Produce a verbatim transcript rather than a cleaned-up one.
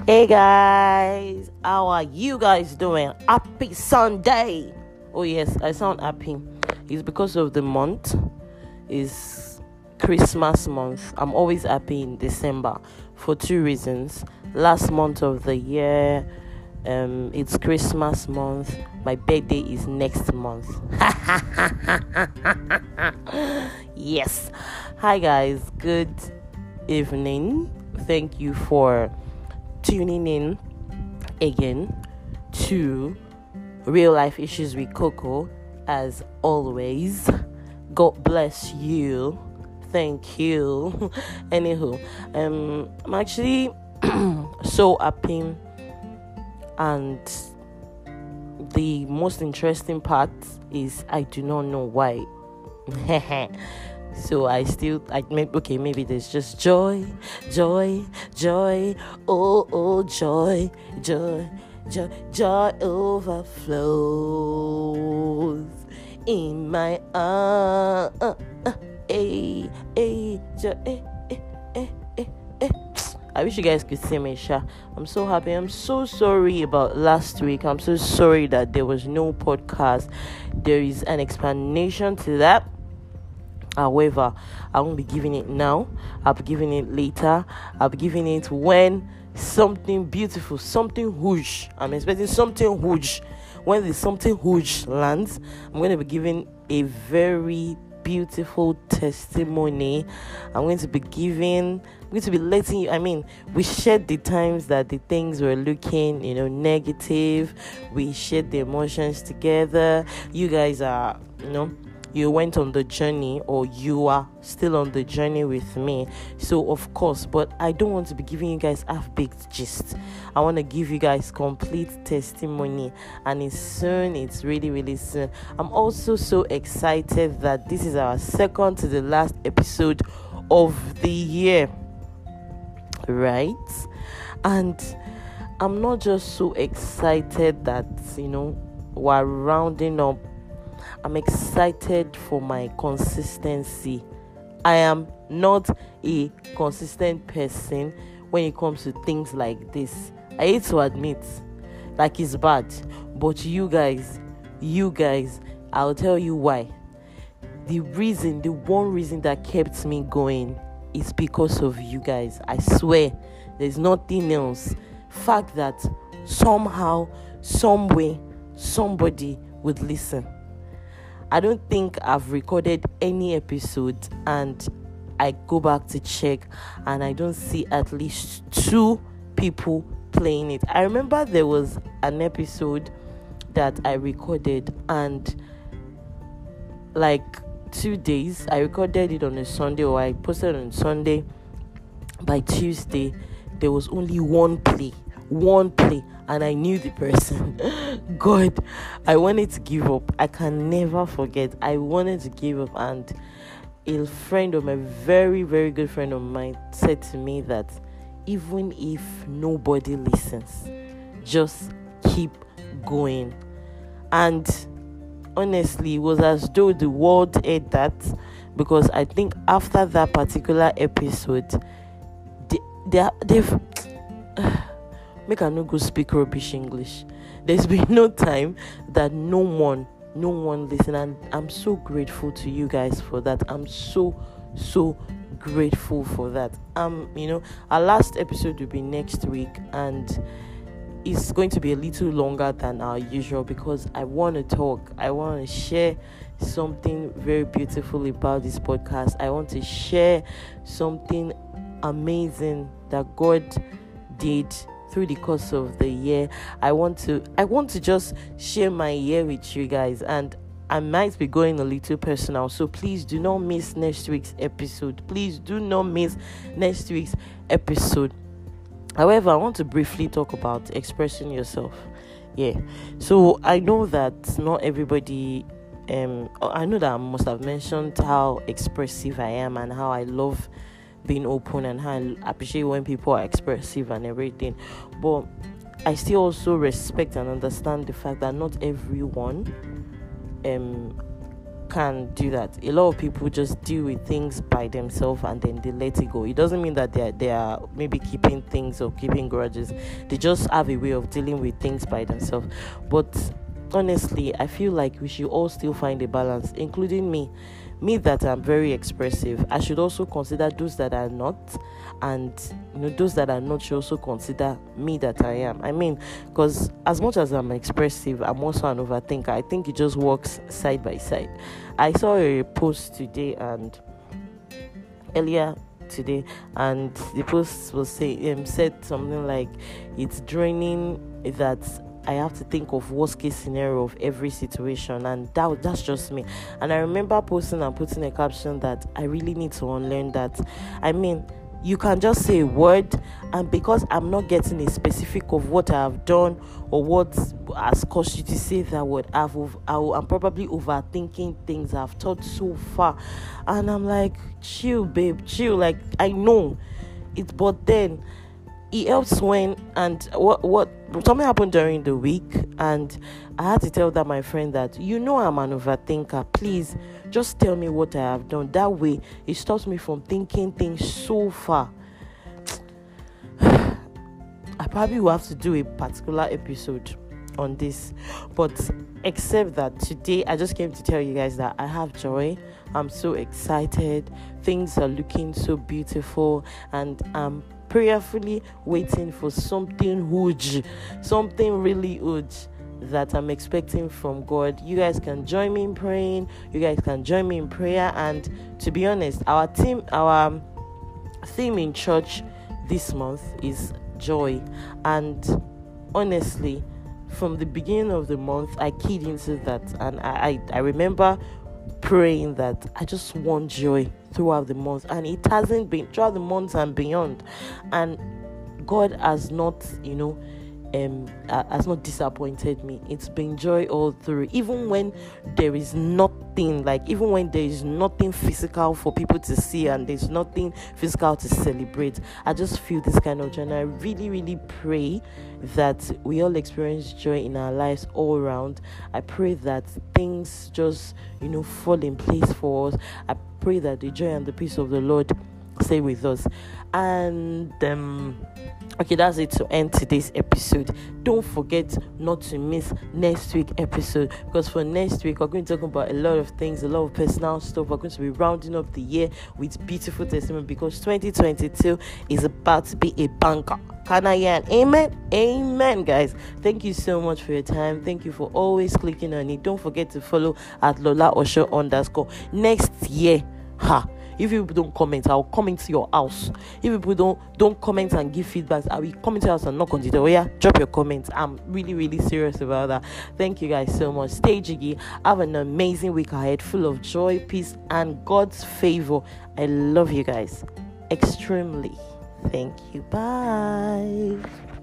Hey guys, how are you guys doing? Happy Sunday! Oh yes, I sound happy. It's because of the month. It's Christmas month. I'm always happy in December for two reasons. Last month of the year, um, it's Christmas month. My birthday is next month. Yes. Hi guys, good evening. Thank you for tuning in again to Real Life Issues with Coco. As always, God bless you. Thank you. Anywho, um, I'm actually so happy, and the most interesting part is I do not know why. So I still, I maybe okay, maybe there's just joy, joy, joy, oh, oh, joy, joy, joy, joy overflows in my uh, uh, uh, eh, eh, joy, eh, eh, eh, eh, eh. I wish you guys could see me, Sha. I'm so happy. I'm so sorry about last week. I'm so sorry that there was no podcast. There is an explanation to that. However, I won't be giving it now. I'll be giving it later. I'll be giving it when something beautiful, something huge. I'm expecting something huge. When there's something huge lands, I'm going to be giving a very beautiful testimony. I'm going to be giving, I'm going to be letting you, I mean, we shared the times that the things were looking, you know, negative. We shared the emotions together. You guys are, you know, you went on the journey, or you are still on the journey with me. So of course, but I don't want to be giving you guys half-baked gist. I want to give you guys complete testimony, and it's soon. It's really really soon. I'm also so excited that this is our second to the last episode of the year, right? And I'm not just so excited that, you know, we're rounding up. I'm excited for my consistency. I am not a consistent person when it comes to things like this. I hate to admit, like, it's bad. But you guys, you guys, I'll tell you why. The reason, the one reason that kept me going is because of you guys. I swear, there's nothing else. Fact that somehow, some way, somebody would listen. I don't think I've recorded any episode and I go back to check and I don't see at least two people playing it. I remember there was an episode that I recorded, and like two days, I recorded it on a Sunday, or I posted on Sunday. By Tuesday, there was only one play. One play, and I knew the person. God, I wanted to give up. I can never forget. I wanted to give up, and a friend of my very, very good friend of mine said to me that even if nobody listens, just keep going. And honestly, it was as though the world heard that, because I think after that particular episode, they, they they've make I no go speak rubbish English. There's been no time that no one, no one listen, and I'm so grateful to you guys for that. I'm so, so grateful for that. Um, you know, our last episode will be next week, and it's going to be a little longer than our usual because I want to talk. I want to share something very beautiful about this podcast. I want to share something amazing that God did through the course of the year. I want to I want to just share my year with you guys, and I might be going a little personal, so please do not miss next week's episode. Please do not miss next week's episode. However, I want to briefly talk about expressing yourself. Yeah. So I know that not everybody um I know that I must have mentioned how expressive I am and how I love being open and how I appreciate when people are expressive and everything, but I still also respect and understand the fact that not everyone um can do that. A lot of people just deal with things by themselves and then they let it go. It doesn't mean that they are, they are maybe keeping things or keeping grudges. They just have a way of dealing with things by themselves. But honestly, I feel like we should all still find a balance, including me. Me that I'm very expressive, I should also consider those that are not, and you know those that are not should also consider me that I am. I mean, because as much as I'm expressive, I'm also an overthinker. I think it just works side by side. I saw a post today and earlier today, and the post was say um, said something like, it's draining that I have to think of worst case scenario of every situation, and that that's just me. And I remember posting and putting a caption that I really need to unlearn that. I mean, you can just say a word, and because I'm not getting a specific of what I have done or what has caused you to say that word, I've I'm probably overthinking things I've thought so far, and I'm like, chill, babe, chill. Like, I know it, but then it helps when, and what what something happened during the week, and I had to tell that my friend that, you know, I'm an overthinker, please just tell me what I have done. That way it stops me from thinking things so far. I probably will have to do a particular episode on this, but except that today I just came to tell you guys that I have joy. I'm so excited, things are looking so beautiful, and I'm prayerfully waiting for something huge, something really huge that I'm expecting from God. You guys can join me in praying, you guys can join me in prayer. And to be honest, our team our theme in church this month is joy, and honestly, from the beginning of the month I keyed into that, and I, I, I remember praying that I just want joy throughout the month, and it hasn't been throughout the months and beyond, and God has not, you know, um, uh, has not disappointed me. It's been joy all through, even when there is nothing, like even when there is nothing physical for people to see and there's nothing physical to celebrate. I just feel this kind of joy, and I really, really pray that we all experience joy in our lives all around. I pray that things just, you know, fall in place for us. I pray that the joy and the peace of the Lord stay with us. And um okay, that's it to end today's episode. Don't forget not to miss next week's episode, because for next week we're going to talk about a lot of things, a lot of personal stuff. We're going to be rounding up the year with beautiful testimony, because twenty twenty-two is about to be a banker. Can I hear an amen? Amen, guys. Thank you so much for your time. Thank you for always clicking on it. Don't forget to follow at Lola Osho underscore. Next year, ha. If people don't comment, I'll come into your house. If people don't don't comment and give feedbacks, I will come into your house and knock on the door. Yeah, drop your comments. I'm really, really serious about that. Thank you guys so much. Stay jiggy. Have an amazing week ahead, full of joy, peace, and God's favor. I love you guys extremely. Thank you. Bye.